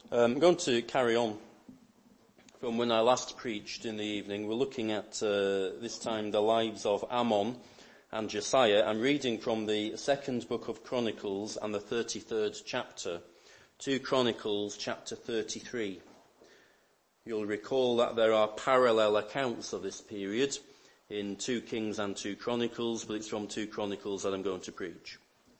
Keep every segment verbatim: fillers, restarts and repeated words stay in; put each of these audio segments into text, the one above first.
Um, I'm going to carry on from when I last preached in the evening. We're looking at, uh, this time, the lives of Amon and Josiah. I'm reading from the second book of Chronicles and the thirty-third chapter. two Chronicles chapter thirty-three. You'll recall that there are parallel accounts of this period in two Kings and two Chronicles, but it's from two Chronicles that I'm going to preach.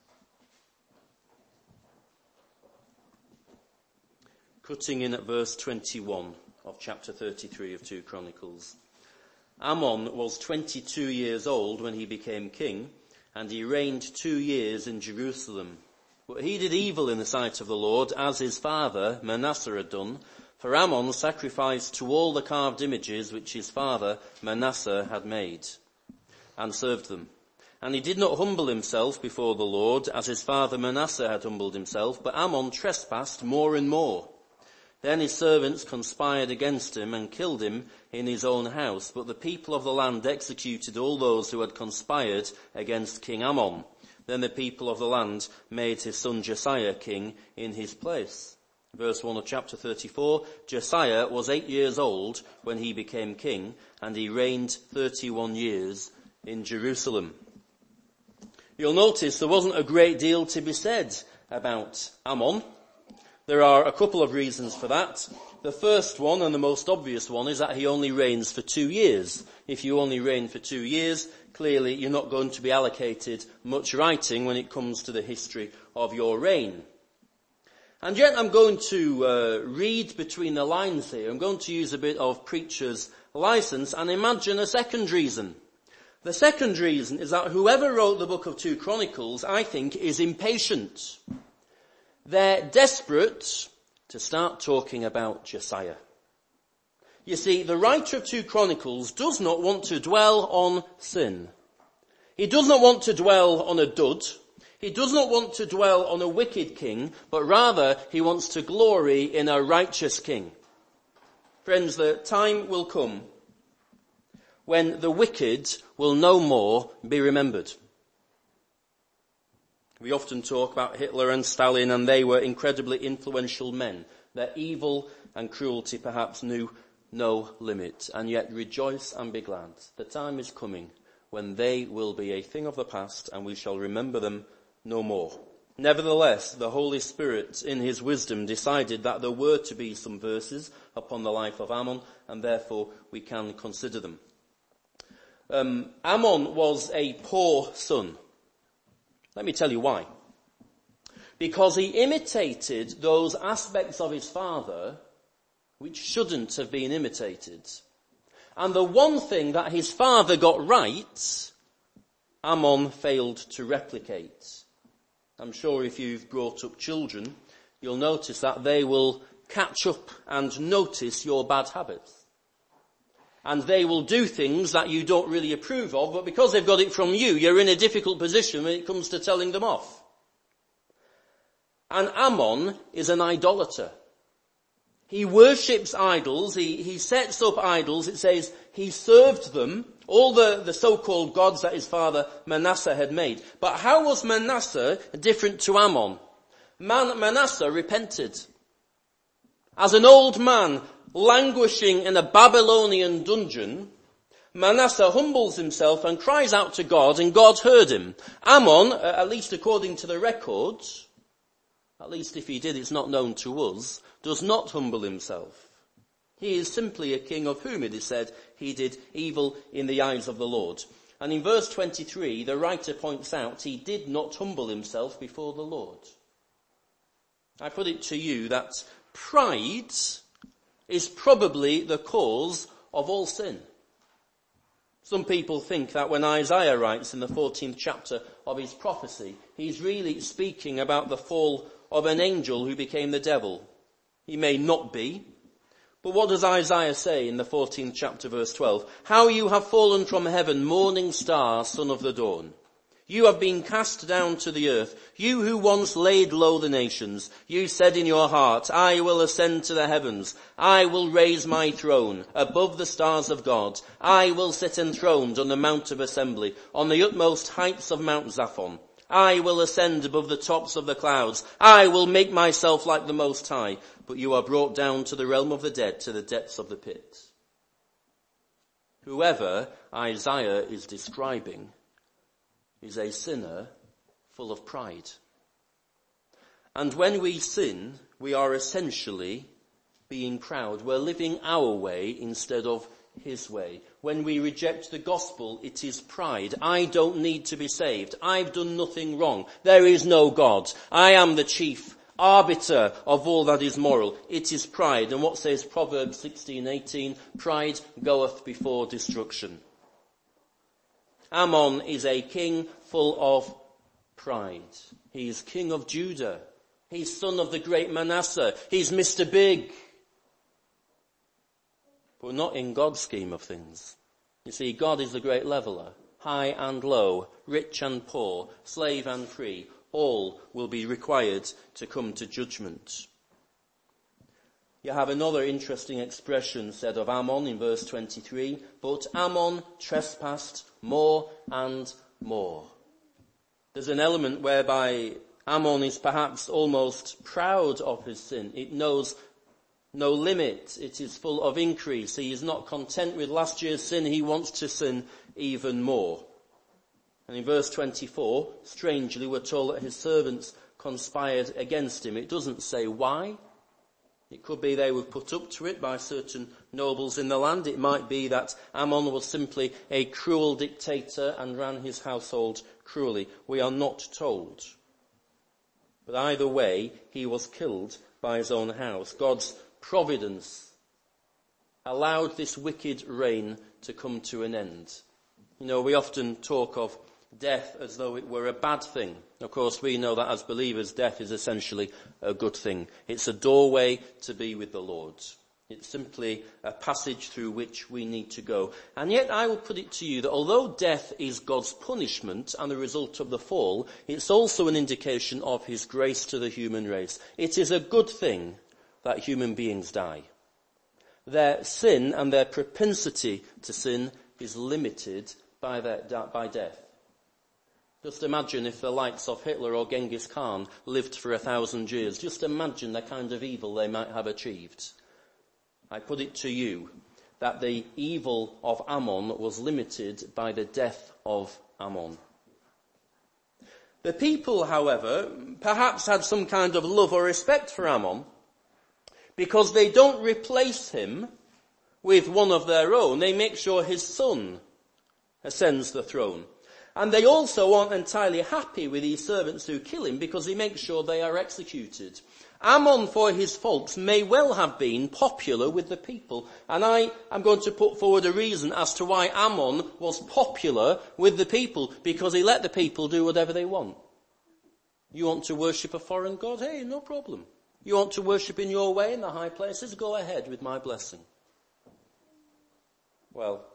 Cutting in at verse twenty-one of chapter thirty-three of two Chronicles. Amon was twenty-two years old when he became king, and he reigned two years in Jerusalem. But he did evil in the sight of the Lord, as his father Manasseh had done, for Amon sacrificed to all the carved images which his father Manasseh had made, and served them. And he did not humble himself before the Lord, as his father Manasseh had humbled himself, but Amon trespassed more and more. Then his servants conspired against him and killed him in his own house. But the people of the land executed all those who had conspired against King Amon. Then the people of the land made his son Josiah king in his place. Verse one of chapter thirty-four, Josiah was eight years old when he became king, and he reigned thirty-one years in Jerusalem. You'll notice there wasn't a great deal to be said about Amon. There are a couple of reasons for that. The first one, and the most obvious one, is that he only reigns for two years. If you only reign for two years, clearly you're not going to be allocated much writing when it comes to the history of your reign. And yet I'm going to uh, read between the lines here. I'm going to use a bit of preacher's license and imagine a second reason. The second reason is that whoever wrote the book of two Chronicles, I think, is impatient. They're desperate to start talking about Josiah. You see, the writer of two Chronicles does not want to dwell on sin. He does not want to dwell on a dud. He does not want to dwell on a wicked king, but rather he wants to glory in a righteous king. Friends, the time will come when the wicked will no more be remembered. We often talk about Hitler and Stalin, and they were incredibly influential men. Their evil and cruelty perhaps knew no limit. And yet rejoice and be glad. The time is coming when they will be a thing of the past, and we shall remember them no more. Nevertheless, the Holy Spirit, in his wisdom, decided that there were to be some verses upon the life of Amon, and therefore we can consider them. Um, Amon was a poor son. Let me tell you why. Because he imitated those aspects of his father which shouldn't have been imitated. And the one thing that his father got right, Amon failed to replicate. I'm sure if you've brought up children, you'll notice that they will catch up and notice your bad habits. And they will do things that you don't really approve of, but because they've got it from you, you're in a difficult position when it comes to telling them off. And Amon is an idolater. He worships idols, he, he sets up idols, it says he served them, all the, the so-called gods that his father Manasseh had made. But how was Manasseh different to Amon? Man, Manasseh repented. As an old man languishing in a Babylonian dungeon, Manasseh humbles himself and cries out to God, and God heard him. Amon, at least according to the records, at least if he did, it's not known to us, does not humble himself. He is simply a king of whom it is said he did evil in the eyes of the Lord. And in verse twenty-three, the writer points out he did not humble himself before the Lord. I put it to you that pride is probably the cause of all sin. Some people think that when Isaiah writes in the fourteenth chapter of his prophecy, he's really speaking about the fall of an angel who became the devil. He may not be. But what does Isaiah say in the fourteenth chapter, verse twelve? How you have fallen from heaven, morning star, son of the dawn. You have been cast down to the earth. You who once laid low the nations. You said in your heart, I will ascend to the heavens. I will raise my throne above the stars of God. I will sit enthroned on the mount of assembly, on the utmost heights of Mount Zaphon. I will ascend above the tops of the clouds. I will make myself like the Most High. But you are brought down to the realm of the dead, to the depths of the pit. Whoever Isaiah is describing is a sinner full of pride. And when we sin, we are essentially being proud. We're living our way instead of his way. When we reject the gospel, it is pride. I don't need to be saved. I've done nothing wrong. There is no God. I am the chief arbiter of all that is moral. It is pride. And what says Proverbs sixteen eighteen? Pride goeth before destruction. Ammon is a king full of pride. He is king of Judah. He's son of the great Manasseh. He's Mister Big. But not in God's scheme of things. You see, God is the great leveler. High and low, rich and poor, slave and free, all will be required to come to judgment. You have another interesting expression said of Ammon in verse twenty-three. But Ammon trespassed more and more. There's an element whereby Ammon is perhaps almost proud of his sin. It knows no limit. It is full of increase. He is not content with last year's sin. He wants to sin even more. And in verse twenty-four, strangely, we're told that his servants conspired against him. It doesn't say why. It could be they were put up to it by certain nobles in the land. It might be that Ammon was simply a cruel dictator and ran his household cruelly. We are not told. But either way, he was killed by his own house. God's providence allowed this wicked reign to come to an end. You know, we often talk of death as though it were a bad thing. Of course, we know that as believers, death is essentially a good thing. It's a doorway to be with the Lord. It's simply a passage through which we need to go. And yet I will put it to you that although death is God's punishment and the result of the fall, it's also an indication of his grace to the human race. It is a good thing that human beings die. Their sin and their propensity to sin is limited by, their, by death. Just imagine if the likes of Hitler or Genghis Khan lived for a thousand years. Just imagine the kind of evil they might have achieved. I put it to you that the evil of Ammon was limited by the death of Ammon. The people, however, perhaps had some kind of love or respect for Ammon because they don't replace him with one of their own. They make sure his son ascends the throne. And they also aren't entirely happy with these servants who kill him because he makes sure they are executed. Ammon, for his faults, may well have been popular with the people. And I am going to put forward a reason as to why Ammon was popular with the people, because he let the people do whatever they want. You want to worship a foreign god? Hey, no problem. You want to worship in your way in the high places? Go ahead with my blessing. Well,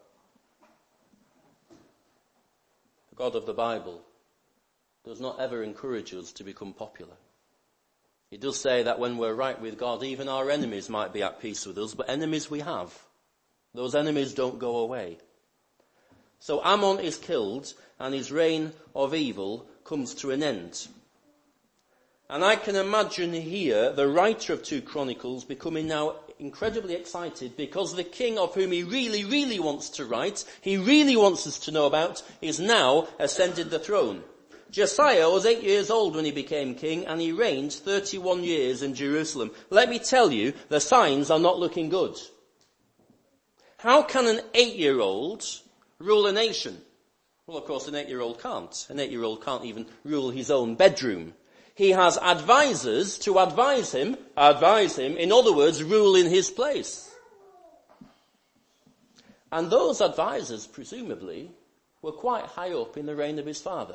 the God of the Bible does not ever encourage us to become popular. It does say that when we're right with God, even our enemies might be at peace with us, but enemies we have. Those enemies don't go away. So Ammon is killed, and his reign of evil comes to an end. And I can imagine here the writer of two Chronicles becoming now incredibly excited because the king of whom he really, really wants to write, he really wants us to know about, is now ascended the throne. Josiah was eight years old when he became king, and he reigned thirty-one years in Jerusalem. Let me tell you, the signs are not looking good. How can an eight-year-old rule a nation? Well, of course, an eight-year-old can't. An eight-year-old can't even rule his own bedroom. He has advisors to advise him, advise him, in other words, rule in his place. And those advisors, presumably, were quite high up in the reign of his father.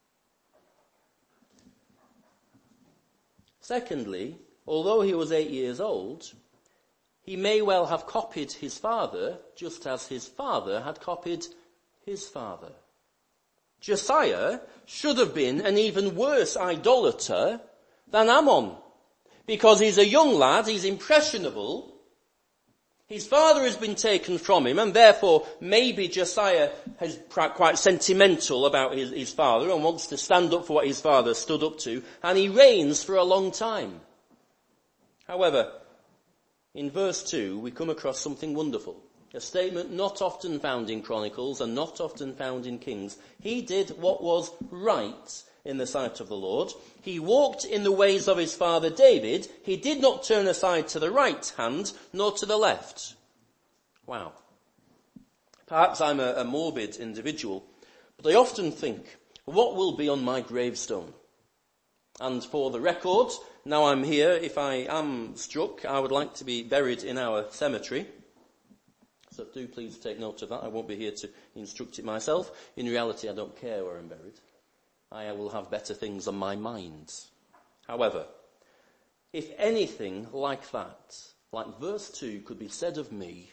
Secondly, although he was eight years old, he may well have copied his father, just as his father had copied his father. Josiah should have been an even worse idolater than Ammon, because he's a young lad, he's impressionable, His father has been taken from him, and therefore maybe Josiah is quite sentimental about his, his father and wants to stand up for what his father stood up to, and he reigns for a long time. However, in verse two, we come across something wonderful. A statement not often found in Chronicles and not often found in Kings. He did what was right in the sight of the Lord. He walked in the ways of his father David. He did not turn aside to the right hand, nor to the left. Wow. Perhaps I'm a, a morbid individual, but I often think, what will be on my gravestone? And for the record, now I'm here, if I am struck, I would like to be buried in our cemetery. So do please take note of that. I won't be here to instruct it myself. In reality, I don't care where I'm buried. I will have better things on my mind. However, if anything like that, like verse two, could be said of me,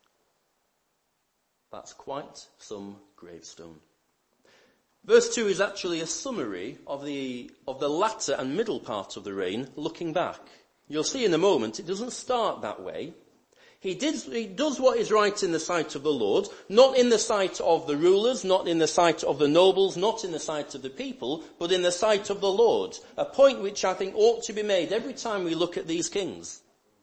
that's quite some gravestone. Verse two is actually a summary of the, of the latter and middle part of the reign, looking back. You'll see in a moment, it doesn't start that way. He, did, he does what is right in the sight of the Lord, not in the sight of the rulers, not in the sight of the nobles, not in the sight of the people, but in the sight of the Lord. A point which I think ought to be made every time we look at these kings.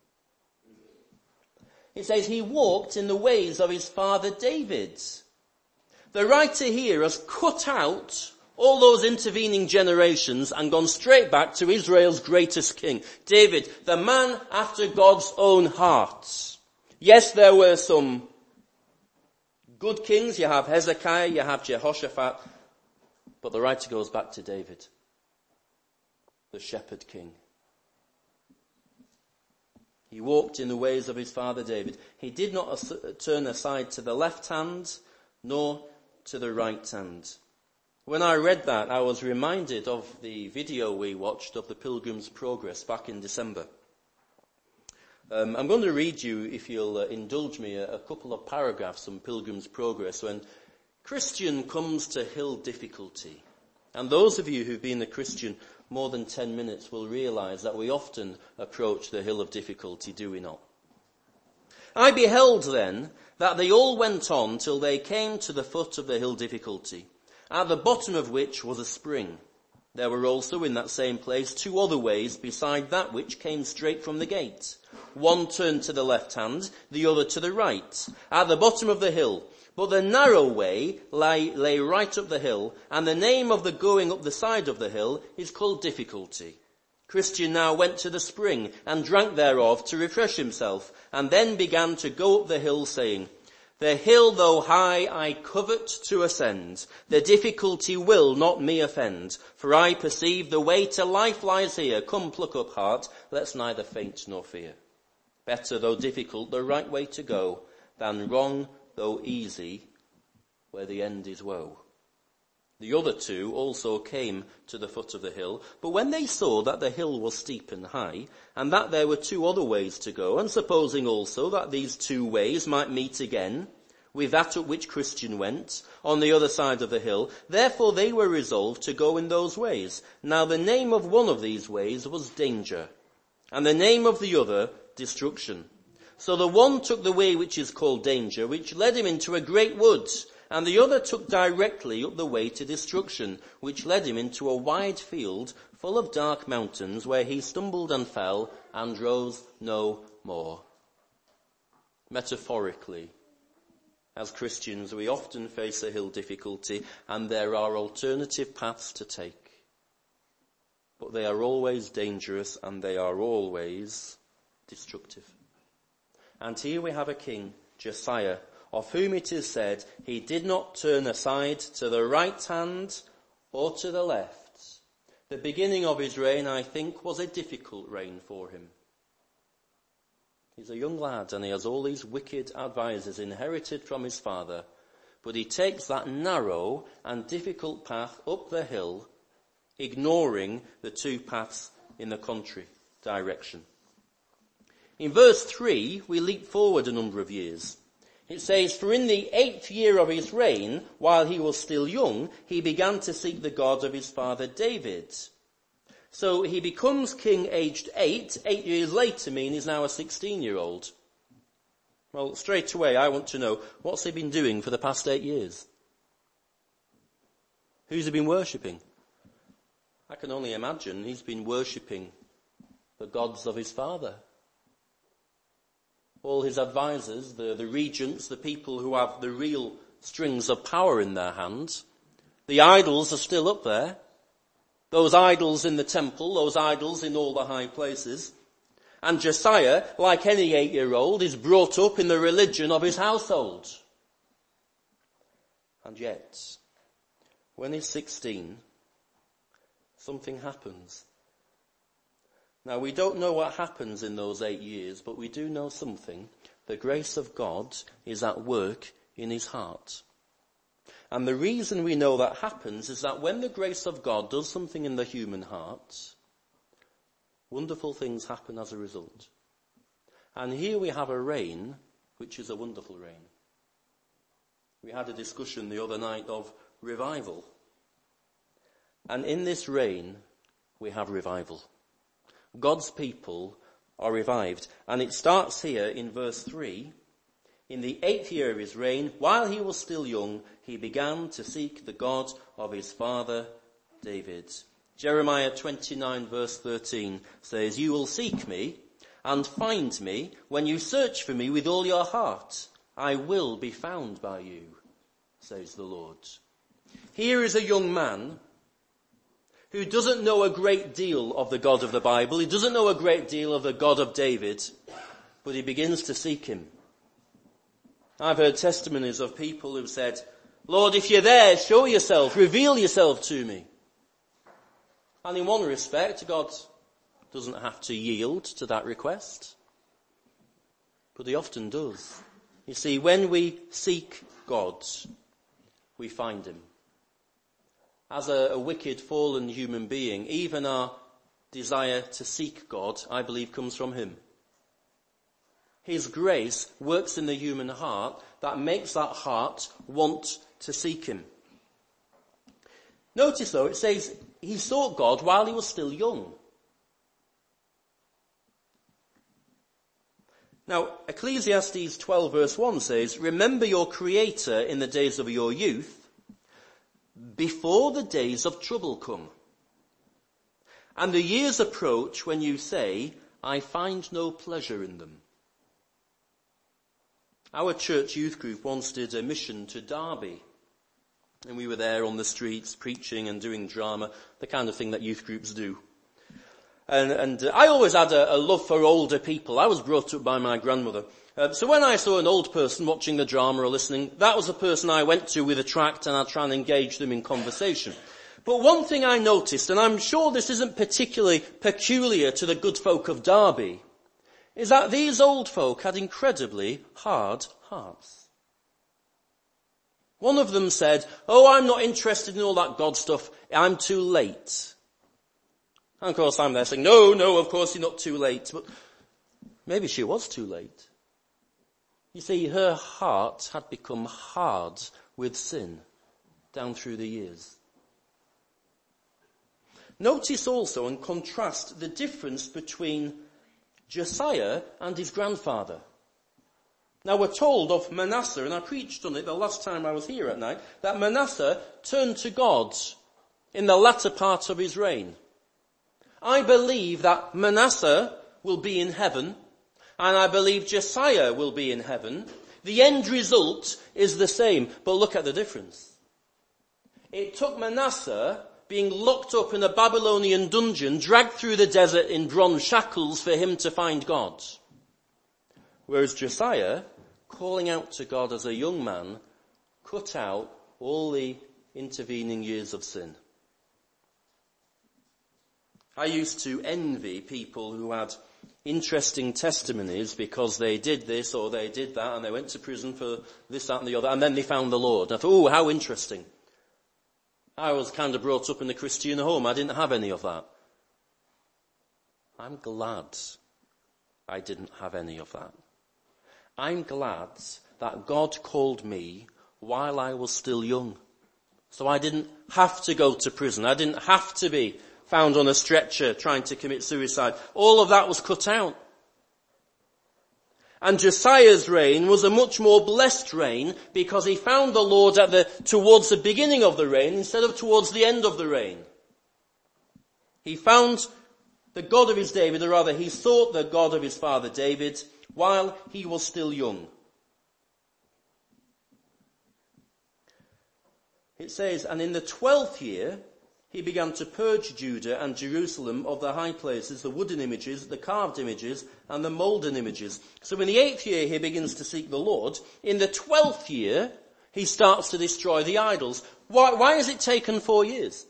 It says he walked in the ways of his father David. The writer here has cut out all those intervening generations and gone straight back to Israel's greatest king, David, the man after God's own heart. Yes, there were some good kings. You have Hezekiah, you have Jehoshaphat, but the writer goes back to David, the shepherd king. He walked in the ways of his father David. He did not as- turn aside to the left hand, nor to the right hand. When I read that, I was reminded of the video we watched of the Pilgrim's Progress back in December. Um, I'm going to read you, if you'll uh, indulge me, a, a couple of paragraphs on Pilgrim's Progress when Christian comes to hill difficulty. And those of you who've been a Christian more than ten minutes will realise that we often approach the hill of difficulty, do we not? I beheld then that they all went on till they came to the foot of the hill difficulty, at the bottom of which was a spring. There were also in that same place two other ways beside that which came straight from the gate. One turned to the left hand, the other to the right, at the bottom of the hill. But the narrow way lay, lay right up the hill, and the name of the going up the side of the hill is called Difficulty. Christian now went to the spring and drank thereof to refresh himself, and then began to go up the hill, saying, The hill, though high, I covet to ascend. The difficulty will not me offend. For I perceive the way to life lies here. Come, pluck up heart, let's neither faint nor fear. Better, though difficult, the right way to go, than wrong, though easy, where the end is woe. The other two also came to the foot of the hill, but when they saw that the hill was steep and high, and that there were two other ways to go, and supposing also that these two ways might meet again, with that at which Christian went, on the other side of the hill, therefore they were resolved to go in those ways. Now the name of one of these ways was Danger, and the name of the other Destruction. So the one took the way which is called Danger, which led him into a great wood, and the other took directly up the way to Destruction, which led him into a wide field full of dark mountains, where he stumbled and fell and rose no more. Metaphorically, as Christians, we often face a hill difficulty, and there are alternative paths to take. But they are always dangerous, and they are always destructive. And here we have a king, Josiah, of whom it is said, he did not turn aside to the right hand or to the left. The beginning of his reign, I think, was a difficult reign for him. He's a young lad and he has all these wicked advisers inherited from his father, but he takes that narrow and difficult path up the hill, ignoring the two paths in the contrary direction. In verse three, we leap forward a number of years. It says, For in the eighth year of his reign, while he was still young, he began to seek the God of his father David. So he becomes king aged eight. Eight years later mean he's now a sixteen-year-old. Well, straight away I want to know, what's he been doing for the past eight years? Who's he been worshipping? I can only imagine he's been worshipping the gods of his father. All his advisors, the, the regents, the people who have the real strings of power in their hands, the idols are still up there. Those idols in the temple, those idols in all the high places. And Josiah, like any eight-year-old, is brought up in the religion of his household. And yet, when he's sixteen, something happens. Now, we don't know what happens in those eight years, but we do know something. The grace of God is at work in his heart. And the reason we know that happens is that when the grace of God does something in the human heart, wonderful things happen as a result. And here we have a reign, which is a wonderful reign. We had a discussion the other night of revival. And in this reign, we have revival. God's people are revived. And it starts here in verse three. In the eighth year of his reign, while he was still young, he began to seek the God of his father David. Jeremiah twenty-nine verse thirteen says, "You will seek me and find me when you search for me with all your heart. I will be found by you, says the Lord." Here is a young man who doesn't know a great deal of the God of the Bible. He doesn't know a great deal of the God of David, but he begins to seek him. I've heard testimonies of people who've said, "Lord, if you're there, show yourself, reveal yourself to me." And in one respect, God doesn't have to yield to that request, but he often does. You see, when we seek God, we find him. As a, a wicked, fallen human being, even our desire to seek God, I believe, comes from him. His grace works in the human heart that makes that heart want to seek him. Notice though, it says he sought God while he was still young. Now, Ecclesiastes twelve verse one says, "Remember your Creator in the days of your youth, before the days of trouble come. And the years approach when you say, I find no pleasure in them." Our church youth group once did a mission to Derby. And we were there on the streets preaching and doing drama, the kind of thing that youth groups do. And, and uh, I always had a, a love for older people. I was brought up by my grandmother. Uh, so when I saw an old person watching the drama or listening, that was the person I went to with a tract, and I'd try and engage them in conversation. But one thing I noticed, and I'm sure this isn't particularly peculiar to the good folk of Derby, is that these old folk had incredibly hard hearts. One of them said, "Oh, I'm not interested in all that God stuff. I'm too late." And of course I'm there saying, no, no, of course you're not too late. But maybe she was too late. You see, her heart had become hard with sin down through the years. Notice also and contrast the difference between Josiah and his grandfather. Now we're told of Manasseh, and I preached on it the last time I was here at night, that Manasseh turned to God in the latter part of his reign. I believe that Manasseh will be in heaven, and I believe Josiah will be in heaven. The end result is the same, but look at the difference. It took Manasseh being locked up in a Babylonian dungeon, dragged through the desert in bronze shackles for him to find God. Whereas Josiah, calling out to God as a young man, cut out all the intervening years of sin. I used to envy people who had interesting testimonies because they did this or they did that and they went to prison for this, that and the other, and then they found the Lord. I thought, oh, how interesting. I was kind of brought up in a Christian home. I didn't have any of that. I'm glad I didn't have any of that. I'm glad that God called me while I was still young. So I didn't have to go to prison. I didn't have to be found on a stretcher trying to commit suicide. All of that was cut out. And Josiah's reign was a much more blessed reign because he found the Lord at the, towards the beginning of the reign instead of towards the end of the reign. He found the God of his David, or rather he sought the God of his father David while he was still young. It says, and in the twelfth year, he began to purge Judah and Jerusalem of the high places, the wooden images, the carved images, and the molten images. So in the eighth year, he begins to seek the Lord. In the twelfth year, he starts to destroy the idols. Why, why has it taken four years?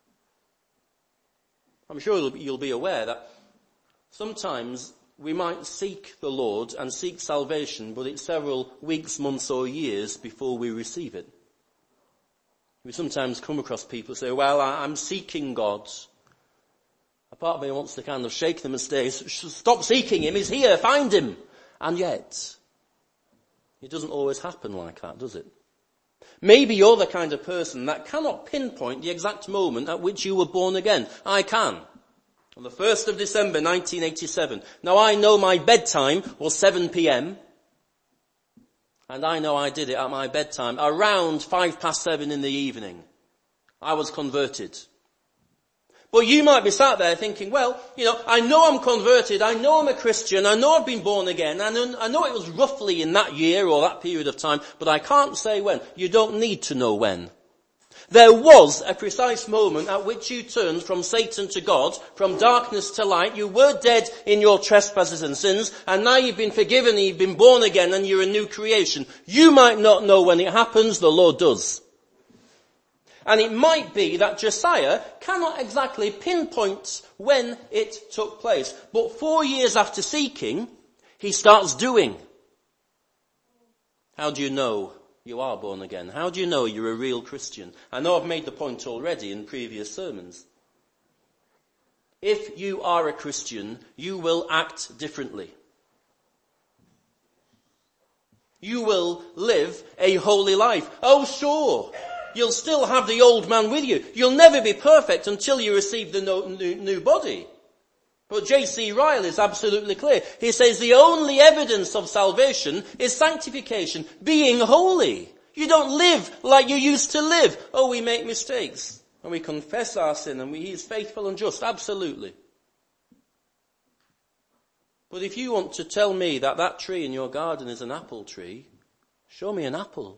I'm sure you'll, you'll be aware that sometimes we might seek the Lord and seek salvation, but it's several weeks, months, or years before we receive it. We sometimes come across people who say, well, I'm seeking God. A part of me wants to kind of shake them and say, stop seeking him, he's here, find him. And yet, it doesn't always happen like that, does it? Maybe you're the kind of person that cannot pinpoint the exact moment at which you were born again. I can. On the first of December nineteen eighty-seven. Now I know my bedtime was seven p.m. And I know I did it at my bedtime around five past seven in the evening. I was converted. But you might be sat there thinking, well, you know, I know I'm converted, I know I'm a Christian, I know I've been born again, I know, I know it was roughly in that year or that period of time, but I can't say when. You don't need to know when. There was a precise moment at which you turned from Satan to God, from darkness to light. You were dead in your trespasses and sins, and now you've been forgiven and you've been born again and you're a new creation. You might not know when it happens, the Lord does. And it might be that Josiah cannot exactly pinpoint when it took place. But four years after seeking, he starts doing. How do you know you are born again? How do you know you're a real Christian? I know I've made the point already in previous sermons. If you are a Christian, you will act differently. You will live a holy life. Oh, sure. You'll still have the old man with you. You'll never be perfect until you receive the new, new body. But J C Ryle is absolutely clear. He says the only evidence of salvation is sanctification, being holy. You don't live like you used to live. Oh, we make mistakes. And we confess our sin and we, he is faithful and just. Absolutely. But if you want to tell me that that tree in your garden is an apple tree, show me an apple.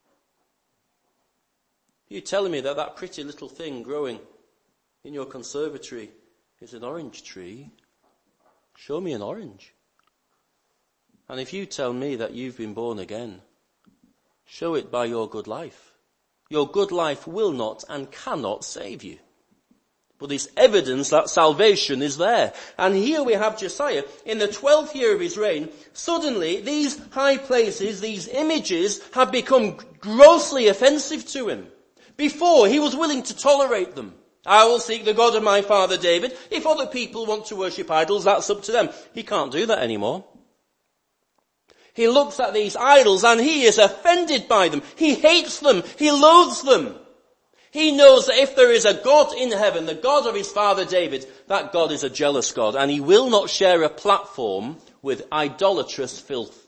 You're telling me that that pretty little thing growing in your conservatory is an orange tree, show me an orange. And if you tell me that you've been born again, show it by your good life. Your good life will not and cannot save you. But it's evidence that salvation is there. And here we have Josiah, in the twelfth year of his reign, suddenly these high places, these images have become grossly offensive to him. Before, he was willing to tolerate them. I will seek the God of my father David. If other people want to worship idols, that's up to them. He can't do that anymore. He looks at these idols and he is offended by them. He hates them. He loathes them. He knows that if there is a God in heaven, the God of his father David, that God is a jealous God, and he will not share a platform with idolatrous filth.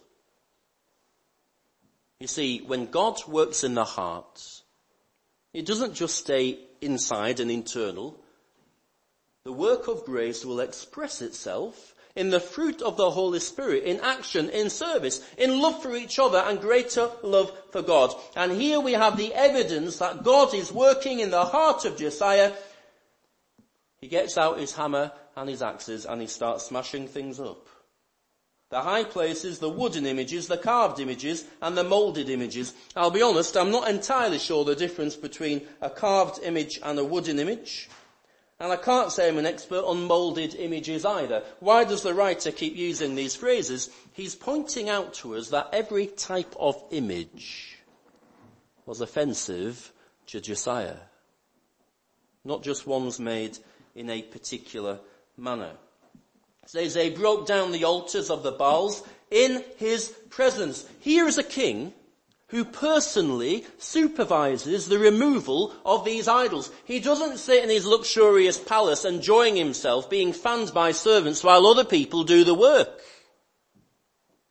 You see, when God works in the heart, it doesn't just stay inside and internal. The work of grace will express itself in the fruit of the Holy Spirit, in action, in service, in love for each other and greater love for God. And here we have the evidence that God is working in the heart of Josiah. He gets out his hammer and his axes and he starts smashing things up. The high places, the wooden images, the carved images, and the moulded images. I'll be honest, I'm not entirely sure the difference between a carved image and a wooden image. And I can't say I'm an expert on moulded images either. Why does the writer keep using these phrases? He's pointing out to us that every type of image was offensive to Josiah. Not just ones made in a particular manner. It says they broke down the altars of the Baals in his presence. Here is a king who personally supervises the removal of these idols. He doesn't sit in his luxurious palace enjoying himself, being fanned by servants while other people do the work.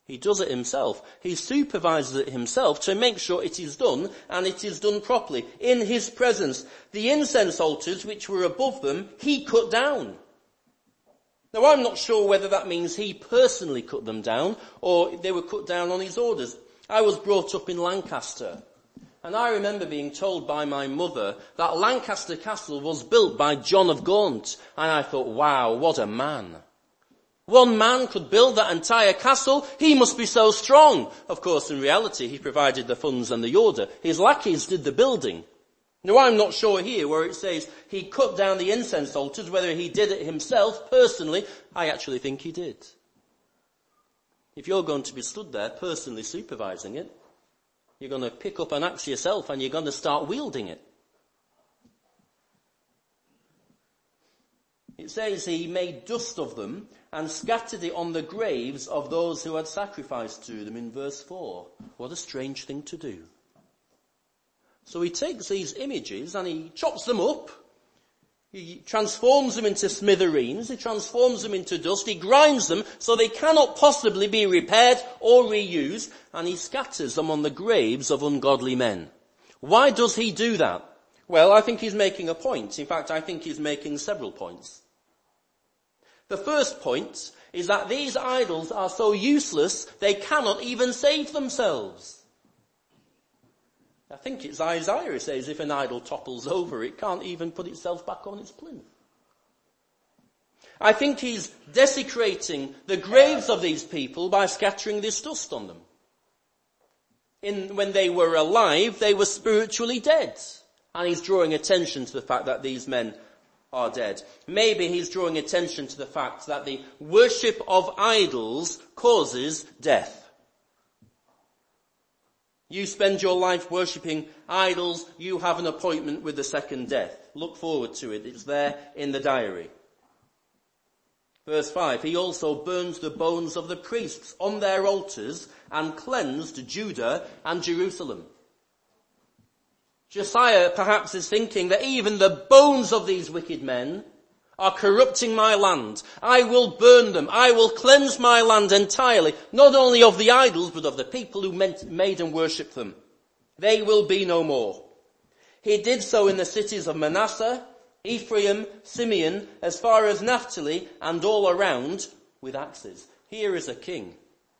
He does it himself. He supervises it himself to make sure it is done, and it is done properly, in his presence. The incense altars, which were above them, he cut down. Now, I'm not sure whether that means he personally cut them down, or they were cut down on his orders. I was brought up in Lancaster, and I remember being told by my mother that Lancaster Castle was built by John of Gaunt, and I thought, wow, what a man. One man could build that entire castle. He must be so strong. Of course, in reality, he provided the funds and the order. His lackeys did the building. Now, I'm not sure here where it says he cut down the incense altars, whether he did it himself personally. I actually think he did. If you're going to be stood there personally supervising it, you're going to pick up an axe yourself and you're going to start wielding it. It says he made dust of them and scattered it on the graves of those who had sacrificed to them in verse four. What a strange thing to do. So he takes these images and he chops them up. He transforms them into smithereens. He transforms them into dust. He grinds them so they cannot possibly be repaired or reused. And he scatters them on the graves of ungodly men. Why does he do that? Well, I think he's making a point. In fact, I think he's making several points. The first point is that these idols are so useless they cannot even save themselves. I think it's Isaiah who says if an idol topples over, it can't even put itself back on its plinth. I think he's desecrating the graves of these people by scattering this dust on them. In, when they were alive, they were spiritually dead. And he's drawing attention to the fact that these men are dead. Maybe he's drawing attention to the fact that the worship of idols causes death. You spend your life worshipping idols, you have an appointment with the second death. Look forward to it. It's there in the diary. Verse five, he also burned the bones of the priests on their altars and cleansed Judah and Jerusalem. Josiah perhaps is thinking that even the bones of these wicked men are corrupting my land. I will burn them. I will cleanse my land entirely, not only of the idols, but of the people who made and worshipped them. They will be no more. He did so in the cities of Manasseh, Ephraim, Simeon, as far as Naphtali, and all around with axes. Here is a king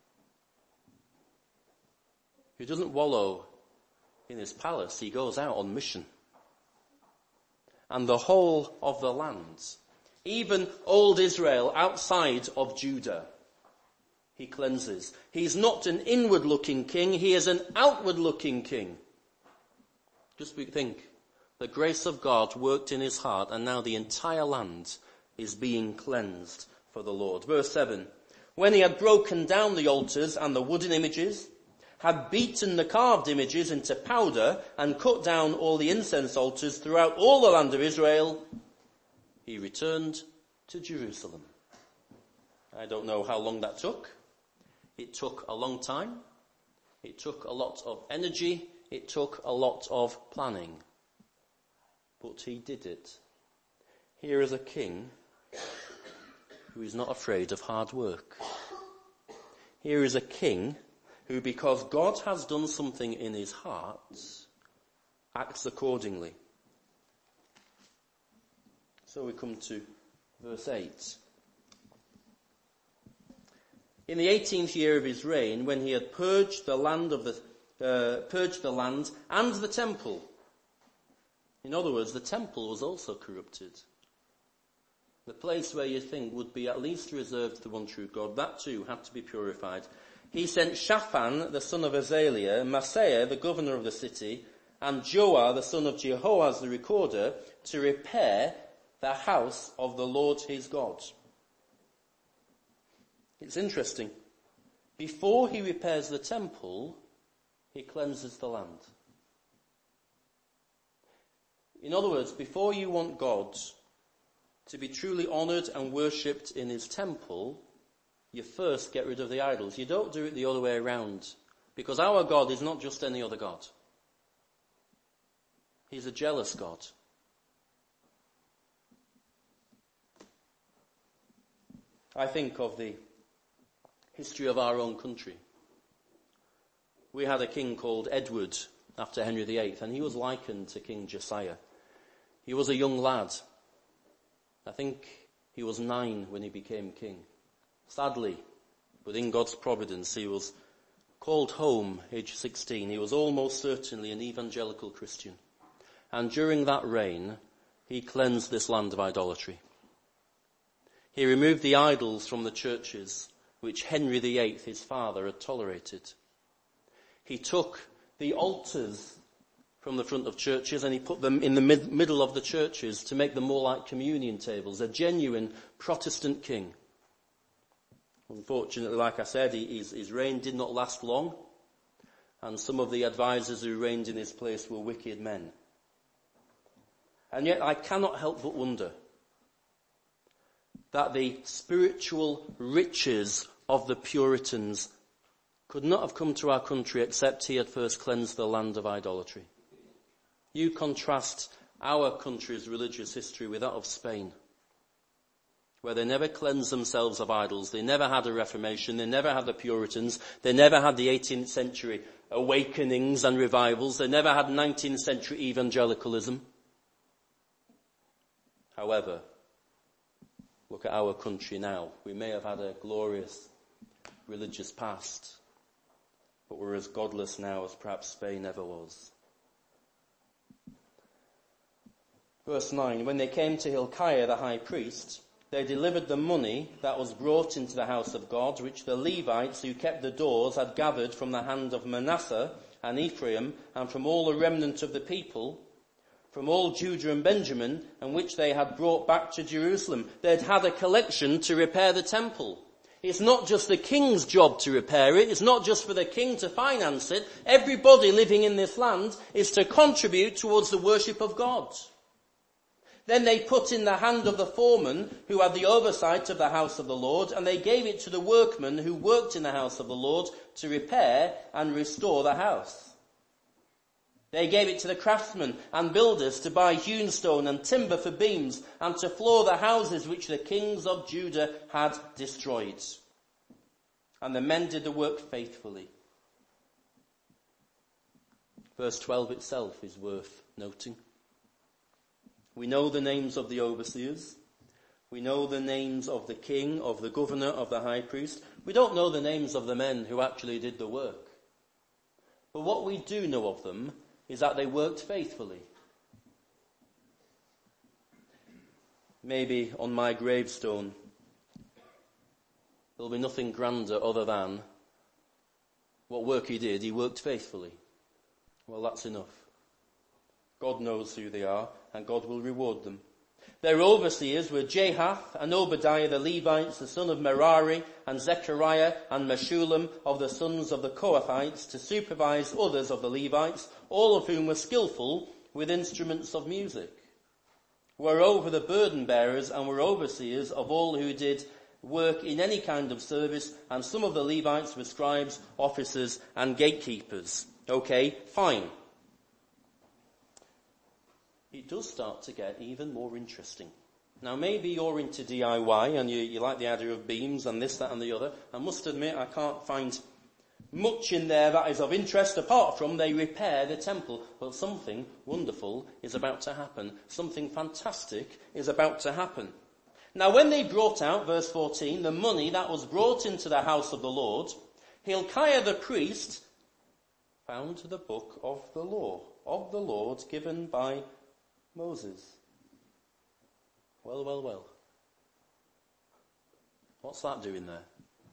who doesn't wallow in his palace. He goes out on mission. And the whole of the land, even old Israel outside of Judah, he cleanses. He's not an inward-looking king, he is an outward-looking king. Just think, the grace of God worked in his heart, and now the entire land is being cleansed for the Lord. Verse seven, when he had broken down the altars and the wooden images, had beaten the carved images into powder, and cut down all the incense altars throughout all the land of Israel, he returned to Jerusalem. I don't know how long that took. It took a long time. It took a lot of energy. It took a lot of planning. But he did it. Here is a king who is not afraid of hard work. Here is a king who, because God has done something in his heart, acts accordingly. So we come to verse eight. In the eighteenth year of his reign, when he had purged the land of the uh, purged the land and the temple. In other words, the temple was also corrupted. The place where you think would be at least reserved to the one true God, that too had to be purified. He sent Shaphan, the son of Azaliah, Maaseiah, the governor of the city, and Joah, the son of Jehoaz, the recorder, to repair the house of the Lord his God. It's interesting. Before he repairs the temple, he cleanses the land. In other words, before you want God to be truly honoured and worshipped in his temple, you first get rid of the idols. You don't do it the other way around. Because our God is not just any other God. He's a jealous God. I think of the history of our own country. We had a king called Edward after Henry the Eighth, and he was likened to King Josiah. He was a young lad. I think he was nine when he became king. Sadly, within God's providence, he was called home, age sixteen. He was almost certainly an evangelical Christian. And during that reign, he cleansed this land of idolatry. He removed the idols from the churches which Henry the Eighth, his father, had tolerated. He took the altars from the front of churches and he put them in the mid- middle of the churches to make them more like communion tables. A genuine Protestant king. Unfortunately, like I said, he, his, his reign did not last long, and some of the advisors who reigned in his place were wicked men. And yet I cannot help but wonder that the spiritual riches of the Puritans could not have come to our country except he had first cleansed the land of idolatry. You contrast our country's religious history with that of Spain, where they never cleansed themselves of idols. They never had a Reformation. They never had the Puritans. They never had the eighteenth century awakenings and revivals. They never had nineteenth century evangelicalism. However, look at our country now. We may have had a glorious religious past, but we're as godless now as perhaps Spain ever was. Verse nine, when they came to Hilkiah the high priest, they delivered the money that was brought into the house of God, which the Levites who kept the doors had gathered from the hand of Manasseh and Ephraim, and from all the remnant of the people, from all Judah and Benjamin, and which they had brought back to Jerusalem. They'd had a collection to repair the temple. It's not just the king's job to repair it. It's not just for the king to finance it. Everybody living in this land is to contribute towards the worship of God. Then they put in the hand of the foreman who had the oversight of the house of the Lord, and they gave it to the workmen who worked in the house of the Lord to repair and restore the house. They gave it to the craftsmen and builders to buy hewn stone and timber for beams and to floor the houses which the kings of Judah had destroyed. And the men did the work faithfully. Verse twelve itself is worth noting. We know the names of the overseers. We know the names of the king, of the governor, of the high priest. We don't know the names of the men who actually did the work. But what we do know of them is that they worked faithfully. Maybe on my gravestone, there'll be nothing grander other than what work he did, he worked faithfully. Well, that's enough. God knows who they are, and God will reward them. Their overseers were Jahath and Obadiah the Levites, the son of Merari, and Zechariah and Meshullam of the sons of the Kohathites, to supervise others of the Levites, all of whom were skillful with instruments of music. Were over the burden bearers and were overseers of all who did work in any kind of service, and some of the Levites were scribes, officers, and gatekeepers. Okay, fine. It does start to get even more interesting. Now, maybe you're into D I Y and you, you like the idea of beams and this, that and the other. I must admit I can't find much in there that is of interest apart from they repair the temple. But something wonderful is about to happen. Something fantastic is about to happen. Now, when they brought out, verse fourteen, the money that was brought into the house of the Lord, Hilkiah the priest found the book of the law of the Lord given by Moses. Well, well, well. What's that doing there?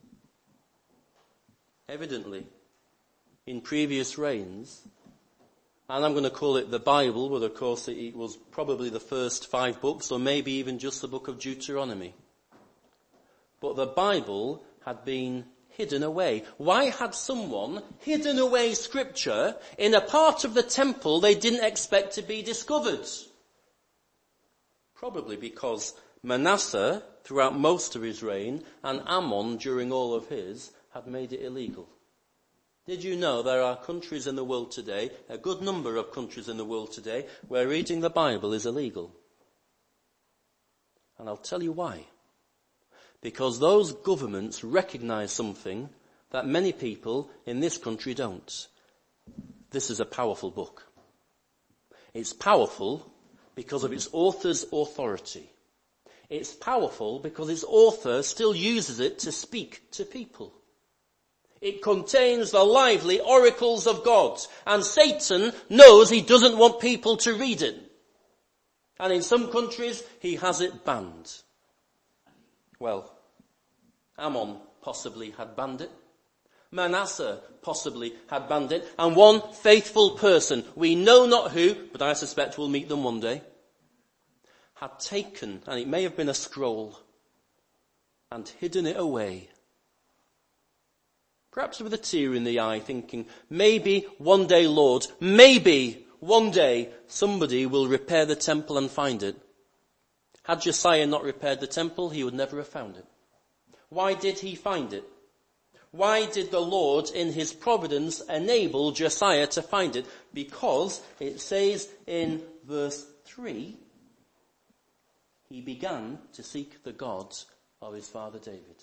Evidently, in previous reigns, and I'm going to call it the Bible, but of course it was probably the first five books, or maybe even just the book of Deuteronomy. But the Bible had been hidden away. Why had someone hidden away scripture in a part of the temple they didn't expect to be discovered? Probably because Manasseh, throughout most of his reign, and Ammon, during all of his, had made it illegal. Did you know there are countries in the world today, a good number of countries in the world today, where reading the Bible is illegal? And I'll tell you why. because those governments recognise something that many people in this country don't. This is a powerful book. It's powerful because of its author's authority. It's powerful because its author still uses it to speak to people. It contains the lively oracles of God, and Satan knows he doesn't want people to read it. And in some countries, he has it banned. Well, Ammon possibly had banned it. Manasseh possibly had banned it. And one faithful person, we know not who, but I suspect we'll meet them one day, had taken, and it may have been a scroll, and hidden it away. Perhaps with a tear in the eye, thinking, maybe one day, Lord, maybe one day somebody will repair the temple and find it. Had Josiah not repaired the temple, he would never have found it. Why did he find it? Why did the Lord, in his providence, enable Josiah to find it? Because it says in verse three, he began to seek the God of his father David.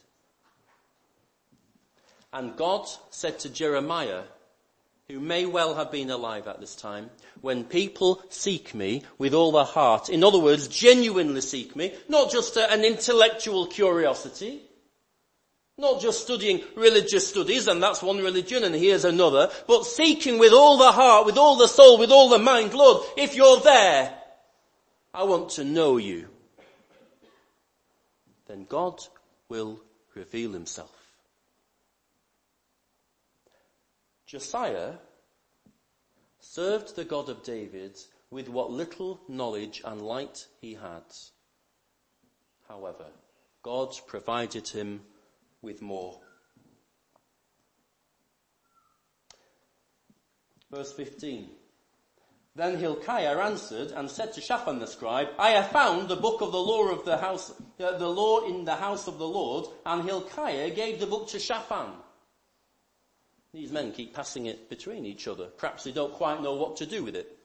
And God said to Jeremiah, who may well have been alive at this time, when people seek me with all their heart, in other words, genuinely seek me, not just a, an intellectual curiosity, not just studying religious studies, and that's one religion and here's another, but seeking with all the heart, with all the soul, with all the mind. Lord, if you're there, I want to know you. Then God will reveal himself. Josiah served the God of David with what little knowledge and light he had. However, God provided him with more. Verse fifteen. Then Hilkiah answered and said to Shaphan the scribe, I have found the book of the law of the house, uh, the law in the house of the Lord. And Hilkiah gave the book to Shaphan. These men keep passing it between each other. Perhaps they don't quite know what to do with it.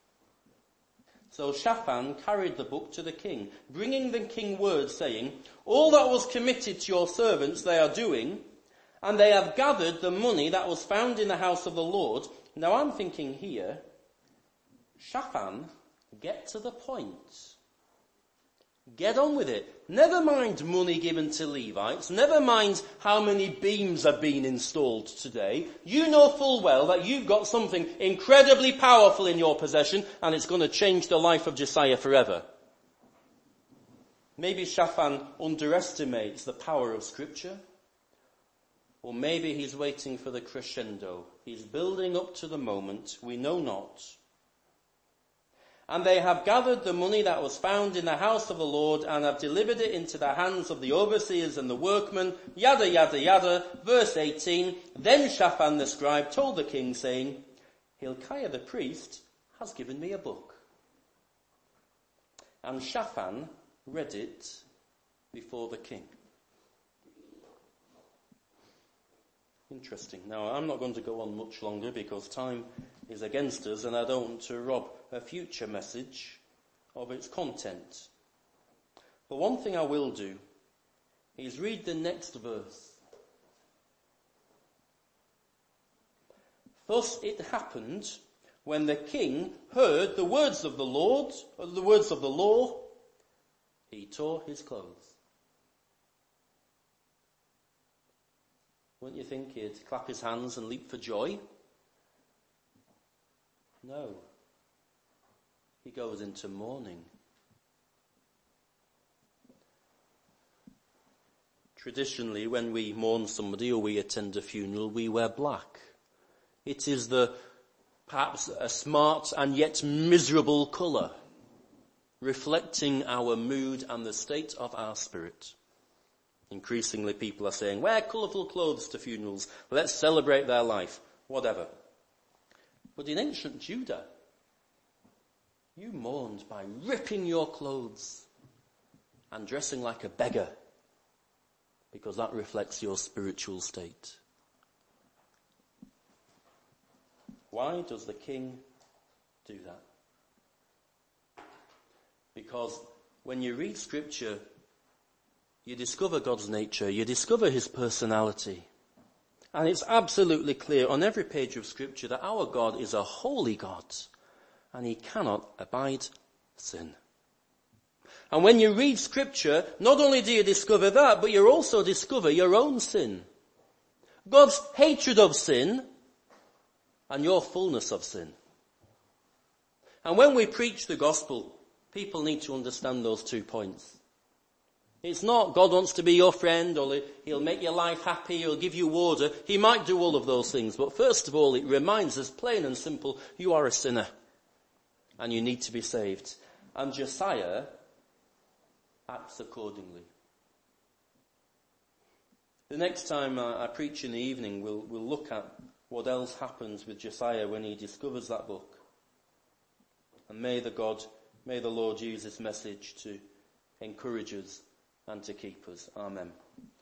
So Shaphan carried the book to the king, bringing the king word, saying, all that was committed to your servants they are doing, and they have gathered the money that was found in the house of the Lord. Now I'm thinking here, Shaphan, get to the point. Get on with it. Never mind money given to Levites. Never mind how many beams have been installed today. You know full well that you've got something incredibly powerful in your possession, and it's going to change the life of Josiah forever. Maybe Shaphan underestimates the power of Scripture. Or maybe he's waiting for the crescendo. He's building up to the moment. We know not. And they have gathered the money that was found in the house of the Lord and have delivered it into the hands of the overseers and the workmen, yada, yada, yada. Verse eighteen, then Shaphan the scribe told the king, saying, Hilkiah the priest has given me a book. And Shaphan read it before the king. Interesting. Now, I'm not going to go on much longer because time is against us and I don't want to rob a future message of its content. But one thing I will do is read the next verse. Thus it happened when the king heard the words of the Lord, or the words of the law, he tore his clothes. Wouldn't you think he'd clap his hands and leap for joy? No. He goes into mourning. Traditionally, when we mourn somebody or we attend a funeral, we wear black. It is the perhaps a smart and yet miserable colour, reflecting our mood and the state of our spirit. Increasingly people are saying, wear colourful clothes to funerals, let's celebrate their life, whatever. But in ancient Judah, you mourned by ripping your clothes and dressing like a beggar, because that reflects your spiritual state. Why does the king do that? Because when you read scripture, you discover God's nature, you discover his personality. And it's absolutely clear on every page of Scripture that our God is a holy God, and he cannot abide sin. And when you read Scripture, not only do you discover that, but you also discover your own sin. God's hatred of sin and your fullness of sin. And when we preach the gospel, people need to understand those two points. It's not God wants to be your friend, or he'll make your life happy, he'll give you water. He might do all of those things, but first of all, it reminds us plain and simple, you are a sinner, and you need to be saved. And Josiah acts accordingly. The next time I, I preach in the evening, we'll, we'll look at what else happens with Josiah when he discovers that book. And may the God, may the Lord use this message to encourage us and to keep us. Amen.